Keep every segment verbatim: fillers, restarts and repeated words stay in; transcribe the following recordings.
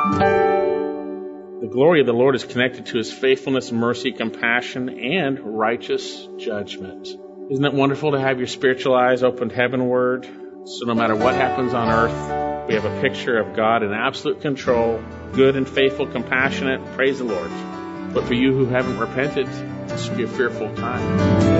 The glory of the Lord is connected to his faithfulness, mercy, compassion, and righteous judgment. Isn't it wonderful to have your spiritual eyes opened heavenward? So no matter what happens on earth, we have a picture of God in absolute control, good and faithful, compassionate. Praise the Lord. But for you who haven't repented, this should be a fearful time.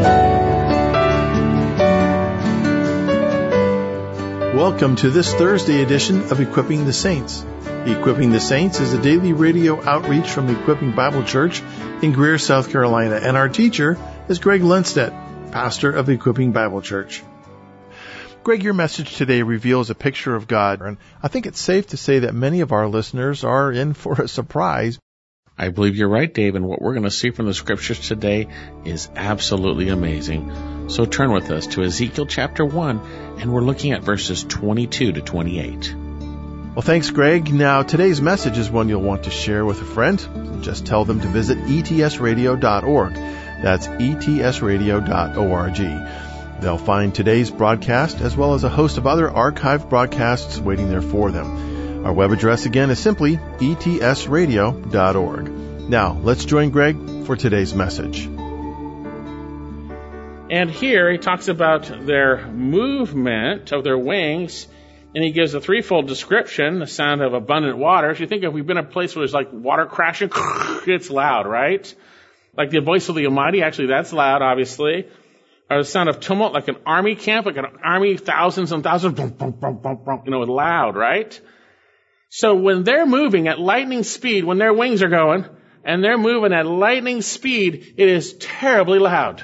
Welcome to this Thursday edition of Equipping the Saints. Equipping the Saints is a daily radio outreach from Equipping Bible Church in Greer, South Carolina, and our teacher is Greg Lundstedt, pastor of Equipping Bible Church. Greg, your message today reveals a picture of God, and I think it's safe to say that many of our listeners are in for a surprise. I believe you're right, Dave, and what we're going to see from the scriptures today is absolutely amazing. So turn with us to Ezekiel chapter one, and we're looking at verses twenty-two to twenty-eight. Well, thanks, Greg. Now, today's message is one you'll want to share with a friend. Just tell them to visit E T S radio dot org. That's E T S radio dot org. They'll find today's broadcast as well as a host of other archived broadcasts waiting there for them. Our web address again is simply E T S radio dot org. Now, let's join Greg for today's message. And here he talks about their movement of their wings, and he gives a threefold description, the sound of abundant water. If you think if we've been in a place where there's like water crashing, it's loud, right? Like the voice of the Almighty, actually that's loud, obviously. Or the sound of tumult, like an army camp, like an army, thousands and thousands, boom, boom, boom, boom, boom, you know, loud, right? So when they're moving at lightning speed, when their wings are going, and they're moving at lightning speed, it is terribly loud.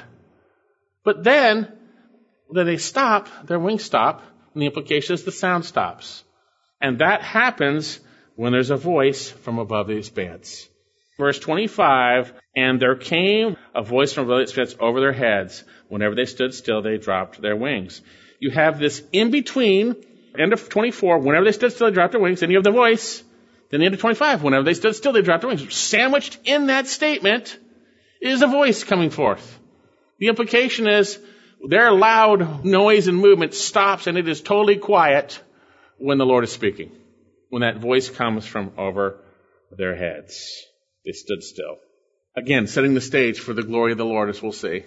But then, when they stop, their wings stop, and the implication is the sound stops. And that happens when there's a voice from above the expanse. Verse twenty-five, and there came a voice from above the expanse over their heads. Whenever they stood still, they dropped their wings. You have this in between, end of twenty-four, whenever they stood still, they dropped their wings. Then you have the voice. Then the end of twenty-five, whenever they stood still, they dropped their wings. Sandwiched in that statement is a voice coming forth. The implication is their loud noise and movement stops, and it is totally quiet when the Lord is speaking, when that voice comes from over their heads. They stood still. Again, setting the stage for the glory of the Lord, as we'll see.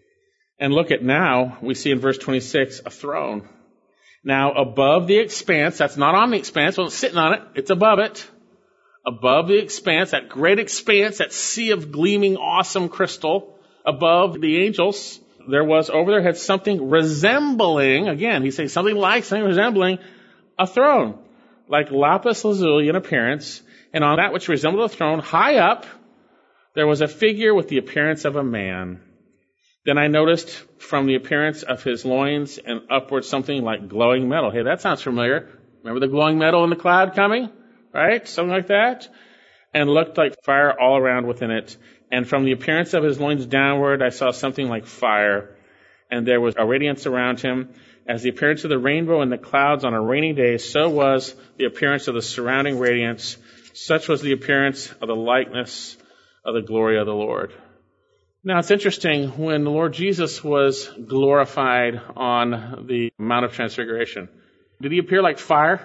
And look at now, we see in verse twenty-six, a throne. Now, above the expanse, that's not on the expanse, well, it's sitting on it, it's above it. Above the expanse, that great expanse, that sea of gleaming, awesome crystal, above the angels, there was over their heads something resembling, again, he's saying something like, something resembling a throne, like lapis lazuli in appearance, and on that which resembled a throne, high up, there was a figure with the appearance of a man. Then I noticed from the appearance of his loins and upward something like glowing metal. Hey, that sounds familiar. Remember the glowing metal in the cloud coming? Right? Something like that. And looked like fire all around within it. And from the appearance of his loins downward, I saw something like fire. And there was a radiance around him. As the appearance of the rainbow in the clouds on a rainy day, so was the appearance of the surrounding radiance. Such was the appearance of the likeness of the glory of the Lord. Now, it's interesting, when the Lord Jesus was glorified on the Mount of Transfiguration, did he appear like fire?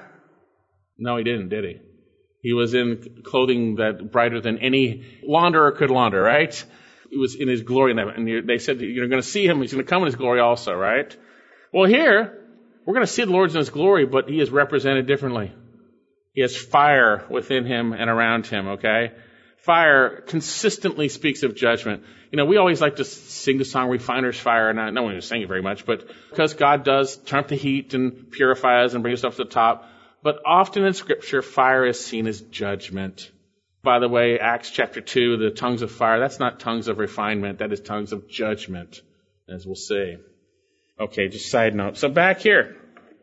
No, he didn't, did he? He was in clothing that brighter than any launderer could launder, right? He was in his glory, and they said you're going to see him, he's going to come in his glory also, right? Well, here, we're going to see the Lord in his glory, but he is represented differently. He has fire within him and around him, okay? Fire consistently speaks of judgment. You know, we always like to sing the song Refiner's Fire, and I, no one is singing it very much, but because God does turn up the heat and purify us and bring us up to the top. But often in Scripture, fire is seen as judgment. By the way, Acts chapter two, the tongues of fire, that's not tongues of refinement, that is tongues of judgment, as we'll see. Okay, just side note. So back here,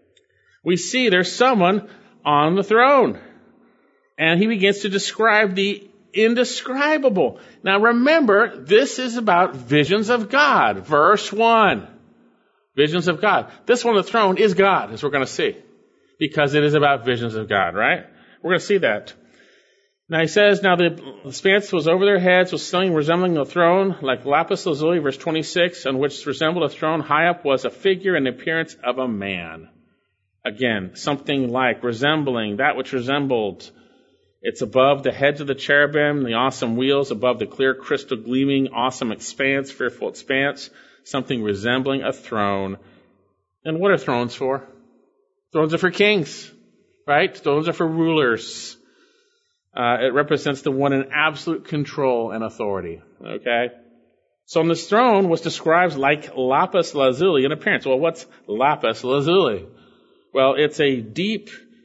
we see there's someone on the throne. And he begins to describe the indescribable. Now remember, this is about visions of God. Verse one. Visions of God. This one on the throne is God, as we're going to see. Because it is about visions of God, right? We're going to see that. Now he says, now the expanse was over their heads, was something resembling a throne, like lapis lazuli, verse twenty-six, on which resembled a throne. High up was a figure in the appearance of a man. Again, something like, resembling, that which resembled. It's above the heads of the cherubim, the awesome wheels, above the clear crystal gleaming, awesome expanse, fearful expanse, something resembling a throne. And what are thrones for? Thrones are for kings, right? Thrones are for rulers. Uh, it represents the one in absolute control and authority, okay? So on this throne was described like lapis lazuli in appearance. Well, what's lapis lazuli? Well, it's a deep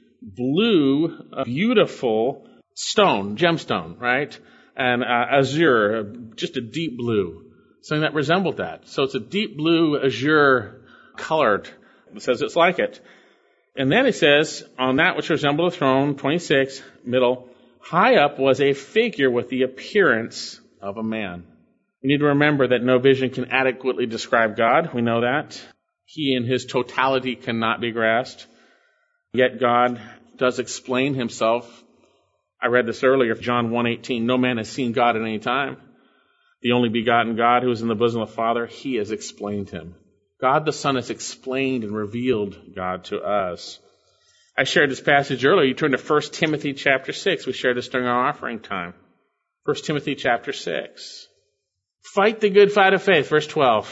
blue, beautiful stone, gemstone, right? And uh, azure, just a deep blue, something that resembled that. So it's a deep blue, azure colored. It says it's like it. And then it says, on that which resembled a throne, twenty-six, middle, high up was a figure with the appearance of a man. We need to remember that no vision can adequately describe God. We know that. He in his totality cannot be grasped. Yet God does explain himself. I read this earlier, John one eighteen, no man has seen God at any time. The only begotten God who is in the bosom of the Father, he has explained him. God the Son has explained and revealed God to us. I shared this passage earlier. You turn to First Timothy chapter six. We shared this during our offering time. First Timothy chapter six. Fight the good fight of faith, verse twelve.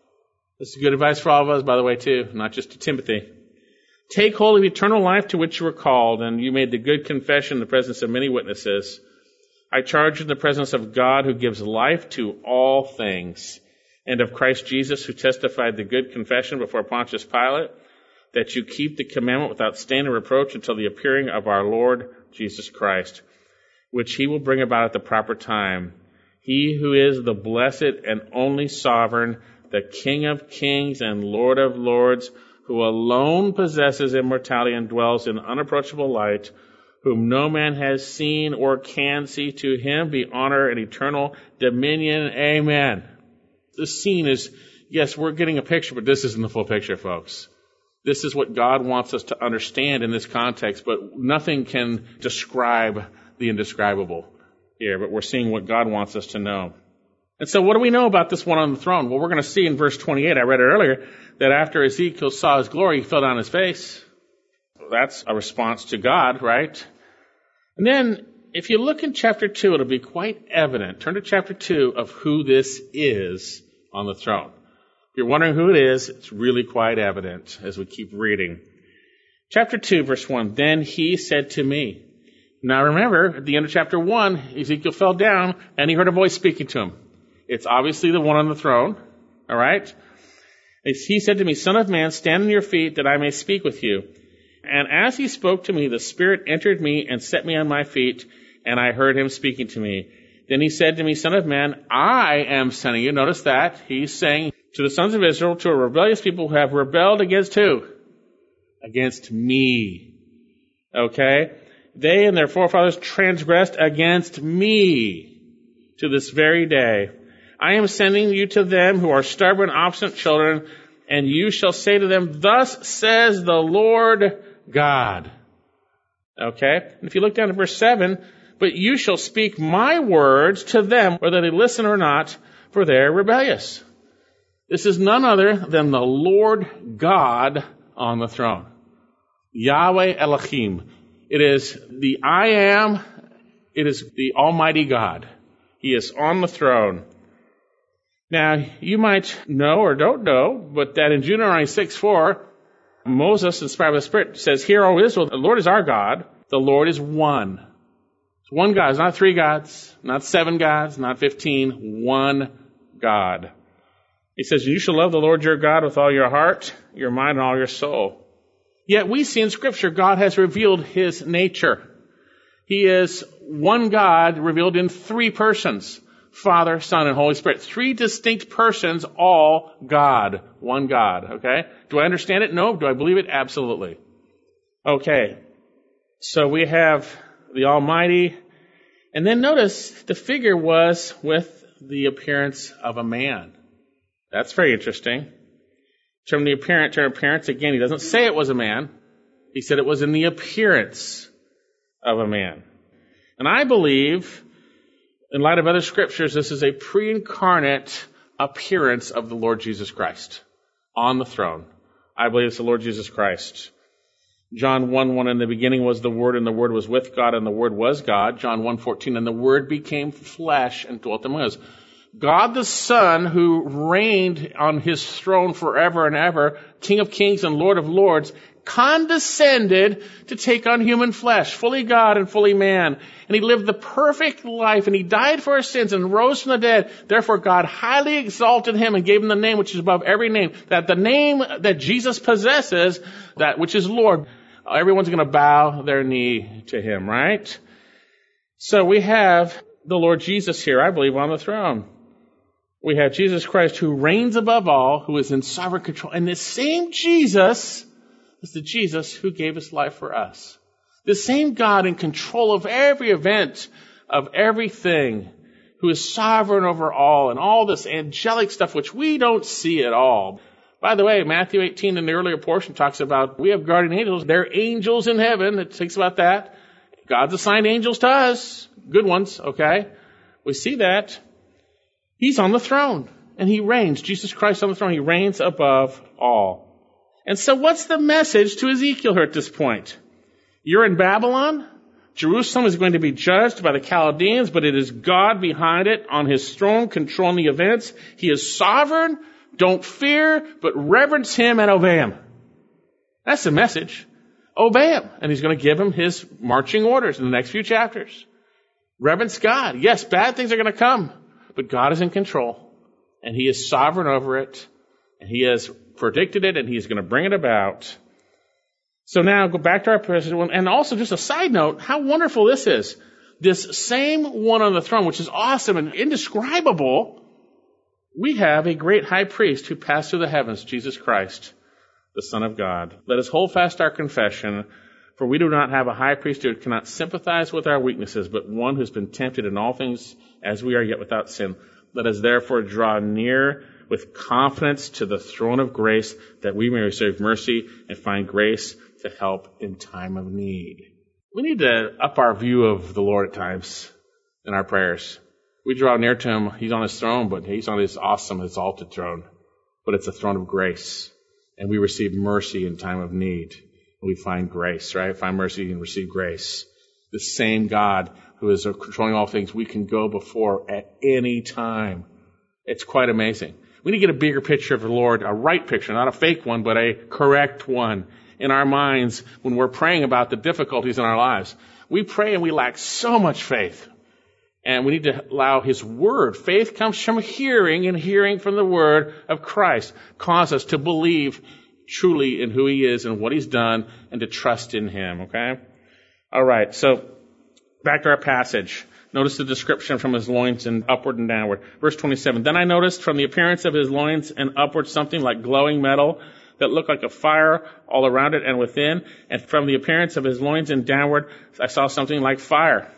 This is good advice for all of us, by the way, too, not just to Timothy. Take hold of eternal life to which you were called, and you made the good confession in the presence of many witnesses. I charge you in the presence of God who gives life to all things, and of Christ Jesus who testified the good confession before Pontius Pilate, that you keep the commandment without stain or reproach until the appearing of our Lord Jesus Christ, which he will bring about at the proper time. He who is the blessed and only sovereign, the King of kings and Lord of lords, who alone possesses immortality and dwells in unapproachable light, whom no man has seen or can see, to him be honor and eternal dominion. Amen. This scene is, yes, we're getting a picture, but this isn't the full picture, folks. This is what God wants us to understand in this context, but nothing can describe the indescribable here, but we're seeing what God wants us to know. And so what do we know about this one on the throne? Well, we're going to see in verse twenty-eight, I read it earlier, that after Ezekiel saw his glory, he fell down on his face. That's a response to God, right? And then, if you look in chapter two, it'll be quite evident. Turn to chapter two of who this is on the throne. If you're wondering who it is, it's really quite evident as we keep reading. Chapter two, verse one, then he said to me. Now remember, at the end of chapter one, Ezekiel fell down and he heard a voice speaking to him. It's obviously the one on the throne, all right? He said to me, Son of man, stand on your feet that I may speak with you. And as he spoke to me, the Spirit entered me and set me on my feet, and I heard him speaking to me. Then he said to me, Son of man, I am sending you. Notice that. He's saying to the sons of Israel, to a rebellious people who have rebelled against who? Against me. Okay? They and their forefathers transgressed against me to this very day. I am sending you to them who are stubborn, obstinate children, and you shall say to them, Thus says the Lord God. Okay? And if you look down to verse seven, but you shall speak my words to them, whether they listen or not, for they are rebellious. This is none other than the Lord God on the throne. Yahweh Elohim. It is the I am. It is the Almighty God. He is on the throne. Now, you might know or don't know, but that in Deuteronomy six four, Moses, inspired by the Spirit, says, Hear, O Israel, the Lord is our God. The Lord is one. It's one God. It's not three gods, not seven gods, not fifteen. One God. He says, You shall love the Lord your God with all your heart, your mind, and all your soul. Yet we see in Scripture God has revealed his nature. He is one God revealed in three persons. Father, Son, and Holy Spirit. Three distinct persons, all God. One God, okay? Do I understand it? No. Do I believe it? Absolutely. Okay. So we have the Almighty. And then notice the figure was with the appearance of a man. That's very interesting. Turn the appearance, turn appearance again. He doesn't say it was a man. He said it was in the appearance of a man. And I believe, in light of other scriptures, this is a pre-incarnate appearance of the Lord Jesus Christ on the throne. I believe it's the Lord Jesus Christ. John one one, in the beginning was the Word, and the Word was with God, and the Word was God. John one fourteen, and the Word became flesh and dwelt among us. God the Son, who reigned on his throne forever and ever, King of kings and Lord of lords, condescended to take on human flesh, fully God and fully man. And he lived the perfect life, and he died for our sins and rose from the dead. Therefore God highly exalted him and gave him the name which is above every name, that the name that Jesus possesses, that which is Lord, everyone's going to bow their knee to him, right? So we have the Lord Jesus here, I believe, on the throne. We have Jesus Christ, who reigns above all, who is in sovereign control. And this same Jesus is the Jesus who gave his life for us. The same God in control of every event, of everything, who is sovereign over all, and all this angelic stuff which we don't see at all. By the way, Matthew eighteen in the earlier portion talks about we have guardian angels. They're angels in heaven. It speaks about that. God's assigned angels to us. Good ones, okay? We see that. He's on the throne, and he reigns. Jesus Christ on the throne. He reigns above all. And so what's the message to Ezekiel here at this point? You're in Babylon. Jerusalem is going to be judged by the Chaldeans, but it is God behind it on his throne, controlling the events. He is sovereign. Don't fear, but reverence him and obey him. That's the message. Obey him. And he's going to give him his marching orders in the next few chapters. Reverence God. Yes, bad things are going to come, but God is in control, and he is sovereign over it, and he has predicted it, and he's going to bring it about. So now go back to our president, and also just a side note, how wonderful this is. This same one on the throne, which is awesome and indescribable, we have a great high priest who passed through the heavens, Jesus Christ, the Son of God. Let us hold fast our confession, for we do not have a high priest who cannot sympathize with our weaknesses, but one who has been tempted in all things as we are, yet without sin. Let us therefore draw near with confidence to the throne of grace, that we may receive mercy and find grace to help in time of need. We need to up our view of the Lord at times in our prayers. We draw near to him. He's on his throne, but he's on his awesome, exalted throne. But it's a throne of grace, and we receive mercy in time of need. We find grace, right? Find mercy and receive grace. The same God who is controlling all things, we can go before at any time. It's quite amazing. We need to get a bigger picture of the Lord, a right picture, not a fake one, but a correct one in our minds when we're praying about the difficulties in our lives. We pray and we lack so much faith. And we need to allow his word. Faith comes from hearing, and hearing from the word of Christ. Cause us to believe truly in who he is and what he's done, and to trust in him, okay? All right, so back to our passage. Notice the description from his loins and upward and downward. Verse twenty-seven, then I noticed from the appearance of his loins and upward something like glowing metal that looked like a fire all around it and within. And from the appearance of his loins and downward, I saw something like fire.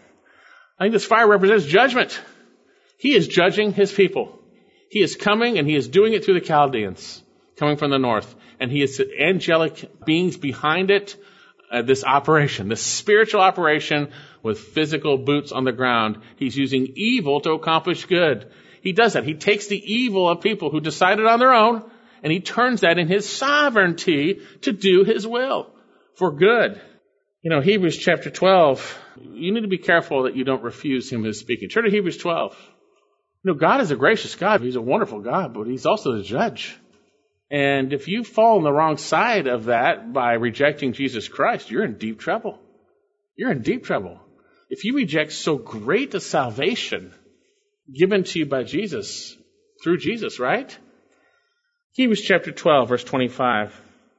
I think this fire represents judgment. He is judging his people. He is coming, and he is doing it through the Chaldeans, coming from the north. And he is angelic beings behind it, uh, this operation, this spiritual operation with physical boots on the ground. He's using evil to accomplish good. He does that. He takes the evil of people who decided on their own, and he turns that in his sovereignty to do his will for good. You know, Hebrews chapter twelve, you need to be careful that you don't refuse him who is speaking. Turn to Hebrews twelve. You know, God is a gracious God. He's a wonderful God, but he's also the judge. And if you fall on the wrong side of that by rejecting Jesus Christ, you're in deep trouble. You're in deep trouble. If you reject so great a salvation given to you by Jesus, through Jesus, right? Hebrews chapter twelve, verse twenty-five.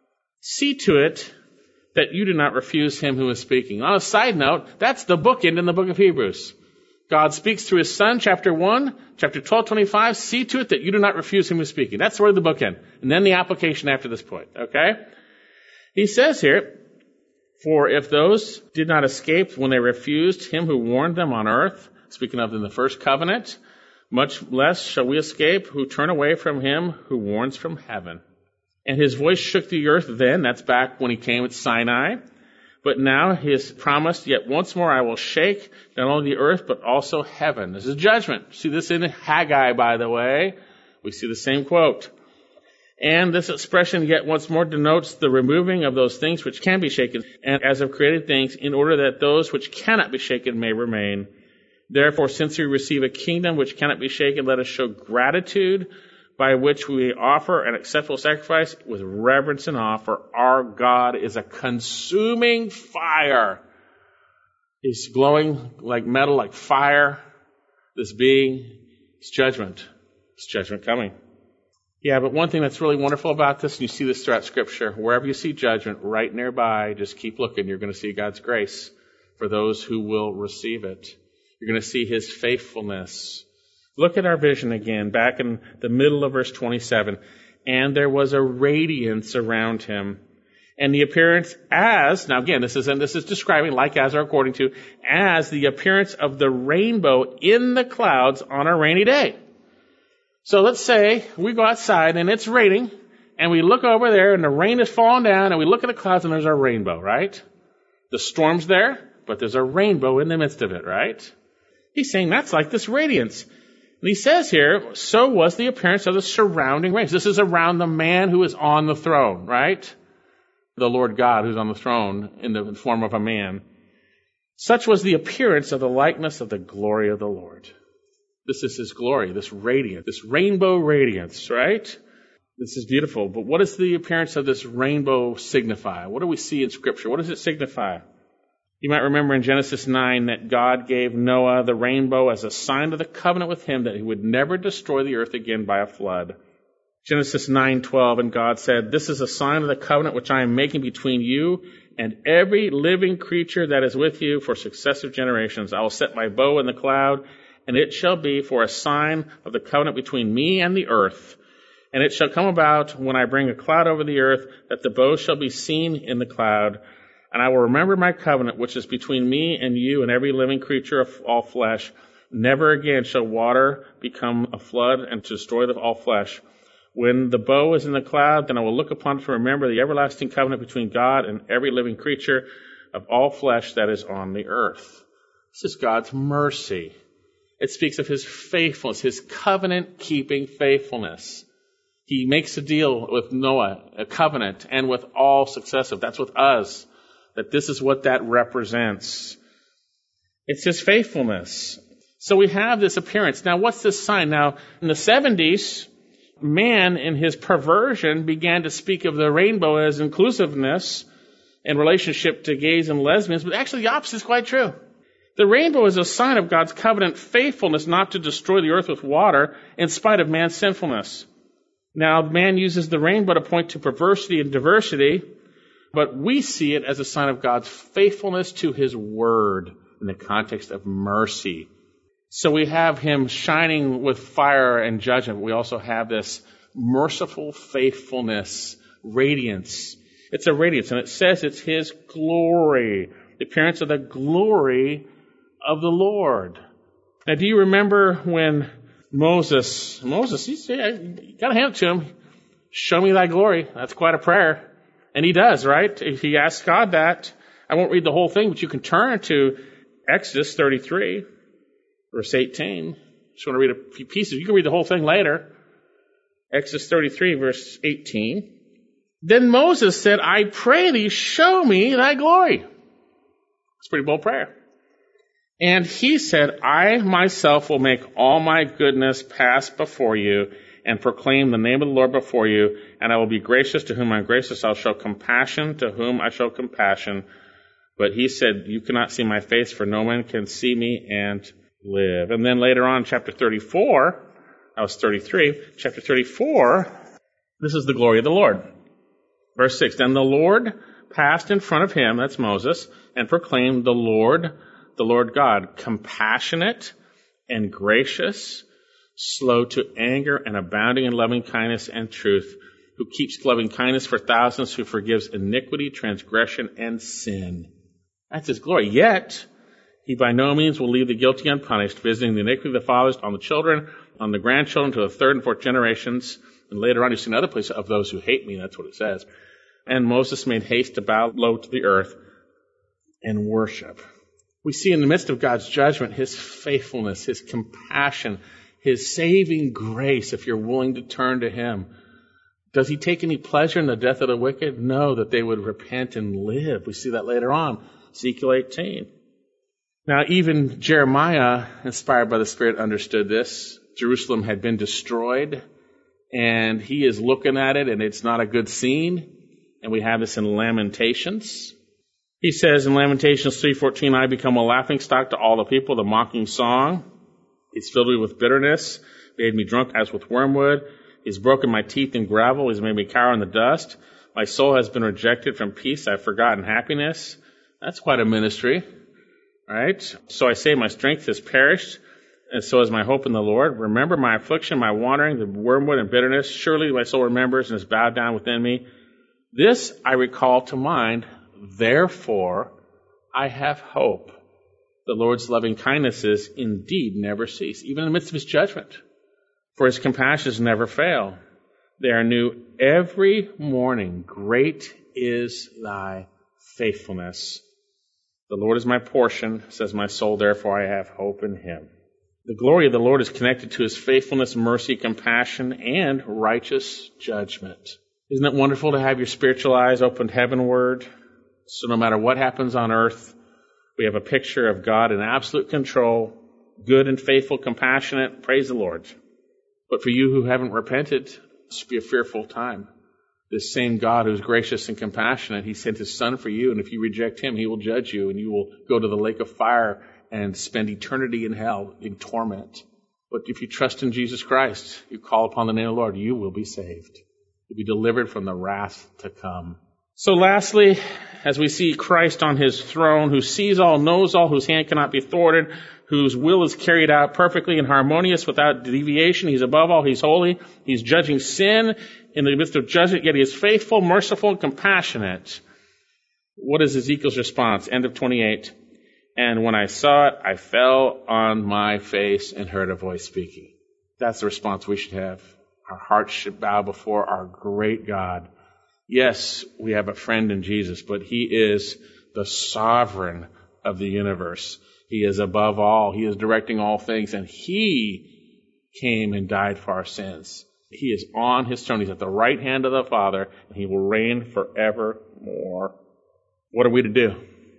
See to it that you do not refuse him who is speaking. On a side note, that's the bookend in the book of Hebrews. God speaks through his son, chapter one, chapter twelve, twenty-five. See to it that you do not refuse him who is speaking. That's where the bookend. And then the application after this point, okay? He says here, for if those did not escape when they refused him who warned them on earth, speaking of in the first covenant, much less shall we escape who turn away from him who warns from heaven. And his voice shook the earth then. That's back when he came at Sinai. But now he has promised, yet once more I will shake not only the earth, but also heaven. This is judgment. See this in Haggai, by the way. We see the same quote. And this expression yet once more denotes the removing of those things which can be shaken, and as of created things, in order that those which cannot be shaken may remain. Therefore, since we receive a kingdom which cannot be shaken, let us show gratitude by which we offer an acceptable sacrifice with reverence and awe, for our God is a consuming fire. He's glowing like metal, like fire. This being, it's judgment. It's judgment coming. Yeah, but one thing that's really wonderful about this, and you see this throughout Scripture, wherever you see judgment, right nearby, just keep looking. You're going to see God's grace for those who will receive it. You're going to see His faithfulness. Look at our vision again, back in the middle of verse twenty-seven. And there was a radiance around Him, and the appearance as, now again, this is, and this is describing, like as or according to, as the appearance of the rainbow in the clouds on a rainy day. So let's say we go outside and it's raining, and we look over there and the rain is falling down, and we look at the clouds and there's a rainbow, right? The storm's there, but there's a rainbow in the midst of it, right? He's saying that's like this radiance. And he says here, so was the appearance of the surrounding rays. This is around the man who is on the throne, right? The Lord God who's on the throne in the form of a man. Such was the appearance of the likeness of the glory of the Lord. This is His glory, this radiance, this rainbow radiance, right? This is beautiful. But what does the appearance of this rainbow signify? What do we see in Scripture? What does it signify? You might remember in Genesis nine that God gave Noah the rainbow as a sign of the covenant with him that He would never destroy the earth again by a flood. Genesis nine twelve, and God said, "This is a sign of the covenant which I am making between you and every living creature that is with you for successive generations. I will set my bow in the cloud, and it shall be for a sign of the covenant between me and the earth. And it shall come about when I bring a cloud over the earth that the bow shall be seen in the cloud. And I will remember my covenant, which is between me and you and every living creature of all flesh. Never again shall water become a flood and to destroy the all flesh. When the bow is in the cloud, then I will look upon it to remember the everlasting covenant between God and every living creature of all flesh that is on the earth." This is God's mercy. It speaks of His faithfulness, His covenant-keeping faithfulness. He makes a deal with Noah, a covenant, and with all successive. That's with us. That this is what that represents. It's His faithfulness. So we have this appearance. Now, what's this sign? Now, in the seventies, man in his perversion began to speak of the rainbow as inclusiveness in relationship to gays and lesbians, but actually the opposite is quite true. The rainbow is a sign of God's covenant faithfulness not to destroy the earth with water in spite of man's sinfulness. Now, man uses the rainbow to point to perversity and diversity, but we see it as a sign of God's faithfulness to His word in the context of mercy. So we have Him shining with fire and judgment. We also have this merciful faithfulness, radiance. It's a radiance, and it says it's His glory, the appearance of the glory of the Lord. Now, do you remember when Moses, Moses, he said, you gotta hand it to him, show me thy glory. That's quite a prayer. And he does, right? If he asks God that, I won't read the whole thing, but you can turn to Exodus thirty-three, verse eighteen. Just want to read a few pieces. You can read the whole thing later. Exodus thirty-three, verse eighteen. Then Moses said, I pray thee, show me thy glory. It's a pretty bold prayer. And he said, I myself will make all my goodness pass before you and proclaim the name of the Lord before you, and I will be gracious to whom I am gracious. I'll show compassion to whom I show compassion. But he said, you cannot see my face, for no man can see me and live. And then later on, chapter thirty-four, that was thirty-three, chapter thirty-four, this is the glory of the Lord. Verse six, then the Lord passed in front of him, that's Moses, and proclaimed the Lord, the Lord God, compassionate and gracious, slow to anger and abounding in loving kindness and truth, who keeps loving kindness for thousands, who forgives iniquity, transgression, and sin. That's His glory. Yet, He by no means will leave the guilty unpunished, visiting the iniquity of the fathers on the children, on the grandchildren, to the third and fourth generations. And later on, you see another place of those who hate me. That's what it says. And Moses made haste to bow low to the earth and worship. We see in the midst of God's judgment His faithfulness, His compassion, His saving grace, if you're willing to turn to Him. Does he take any pleasure in the death of the wicked? No, that they would repent and live. We see that later on, Ezekiel eighteen. Now, even Jeremiah, inspired by the Spirit, understood this. Jerusalem had been destroyed, and he is looking at it, and it's not a good scene. And we have this in Lamentations. He says in Lamentations three fourteen, I become a laughingstock to all the people, the mocking song. He's filled me with bitterness, made me drunk as with wormwood. He's broken my teeth in gravel. He's made me cower in the dust. My soul has been rejected from peace. I've forgotten happiness. That's quite a ministry, right? So I say my strength has perished, and so is my hope in the Lord. Remember my affliction, my wandering, the wormwood and bitterness. Surely my soul remembers and is bowed down within me. This I recall to mind. Therefore, I have hope. The Lord's loving kindnesses indeed never cease, even in the midst of his judgment. For his compassions never fail. They are new every morning. Great is thy faithfulness. The Lord is my portion, says my soul, therefore I have hope in him. The glory of the Lord is connected to his faithfulness, mercy, compassion, and righteous judgment. Isn't it wonderful to have your spiritual eyes opened heavenward? So no matter what happens on earth, we have a picture of God in absolute control, good and faithful, compassionate. Praise the Lord. But for you who haven't repented, this will be a fearful time. This same God who's gracious and compassionate, he sent his son for you, and if you reject him, he will judge you, and you will go to the lake of fire and spend eternity in hell in torment. But if you trust in Jesus Christ, you call upon the name of the Lord, you will be saved. You'll be delivered from the wrath to come. So lastly, as we see Christ on his throne, who sees all, knows all, whose hand cannot be thwarted, whose will is carried out perfectly and harmonious without deviation. He's above all. He's holy. He's judging sin in the midst of judgment, yet he is faithful, merciful, and compassionate. What is Ezekiel's response? End of twenty-eight. And when I saw it, I fell on my face and heard a voice speaking. That's the response we should have. Our hearts should bow before our great God. Yes, we have a friend in Jesus, but he is the sovereign of the universe. He is above all. He is directing all things, and he came and died for our sins. He is on his throne. He's at the right hand of the Father, and he will reign forevermore. What are we to do?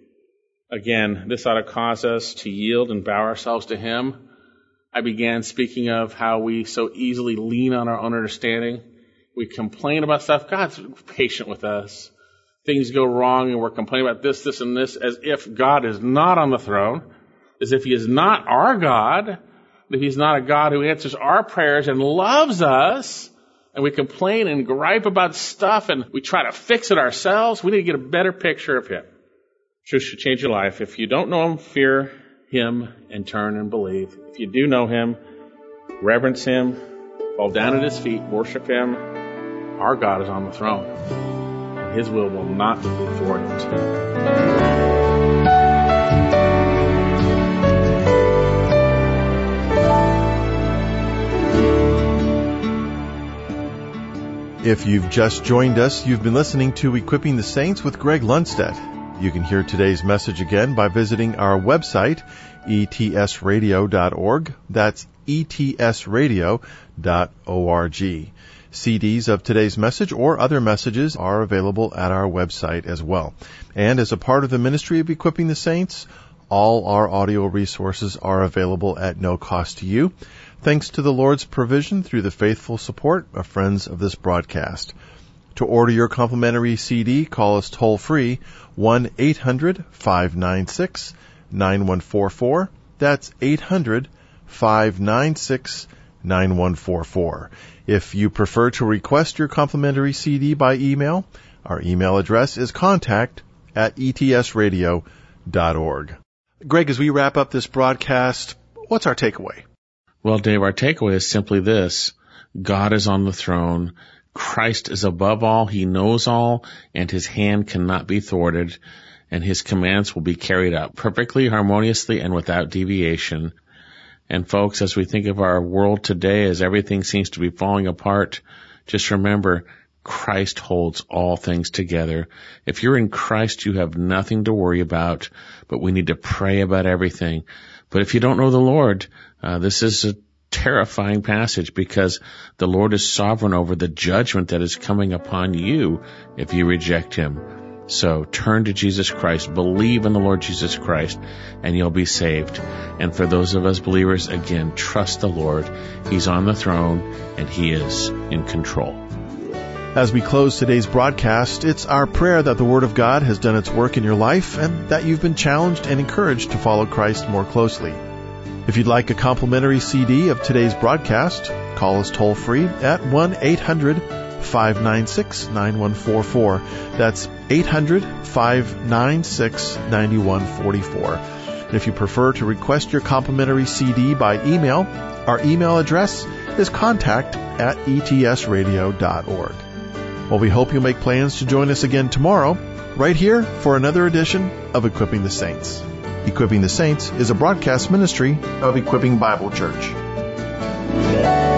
Again, this ought to cause us to yield and bow ourselves to him. I began speaking of how we so easily lean on our own understanding. We complain about stuff. God's patient with us. Things go wrong, and we're complaining about this, this, and this, as if God is not on the throne, as if he is not our God, if he's not a God who answers our prayers and loves us, and we complain and gripe about stuff, and we try to fix it ourselves. We need to get a better picture of him. Truth should change your life. If you don't know him, fear him and turn and believe. If you do know him, reverence him, fall down at his feet, worship him. Our God is on the throne. And his will will not be thwarted. If you've just joined us, you've been listening to Equipping the Saints with Greg Lundstedt. You can hear today's message again by visiting our website, e t s radio dot org. That's e t s radio dot org. C Ds of today's message or other messages are available at our website as well. And as a part of the ministry of Equipping the Saints, all our audio resources are available at no cost to you, thanks to the Lord's provision through the faithful support of friends of this broadcast. To order your complimentary C D, call us toll-free, one eight hundred five nine six nine one four four. That's eight hundred five nine six nine one four four. If you prefer to request your complimentary C D by email, our email address is contact at e t s radio dot org. Greg, as we wrap up this broadcast, what's our takeaway? Well, Dave, our takeaway is simply this. God is on the throne. Christ is above all. He knows all, and his hand cannot be thwarted, and his commands will be carried out perfectly, harmoniously, and without deviation. And folks, as we think of our world today, as everything seems to be falling apart, just remember, Christ holds all things together. If you're in Christ, you have nothing to worry about, but we need to pray about everything. But if you don't know the Lord, uh, this is a terrifying passage because the Lord is sovereign over the judgment that is coming upon you if you reject him. So turn to Jesus Christ, believe in the Lord Jesus Christ, and you'll be saved. And for those of us believers, again, trust the Lord. He's on the throne and he is in control. As we close today's broadcast, it's our prayer that the Word of God has done its work in your life and that you've been challenged and encouraged to follow Christ more closely. If you'd like a complimentary C D of today's broadcast, call us toll-free at one eight hundred five nine six nine one four four. That's eight hundred five nine six nine one four four. And if you prefer to request your complimentary C D by email, our email address is contact at e t s radio dot org. Well, we hope you'll make plans to join us again tomorrow, right here for another edition of Equipping the Saints. Equipping the Saints is a broadcast ministry of Equipping Bible Church.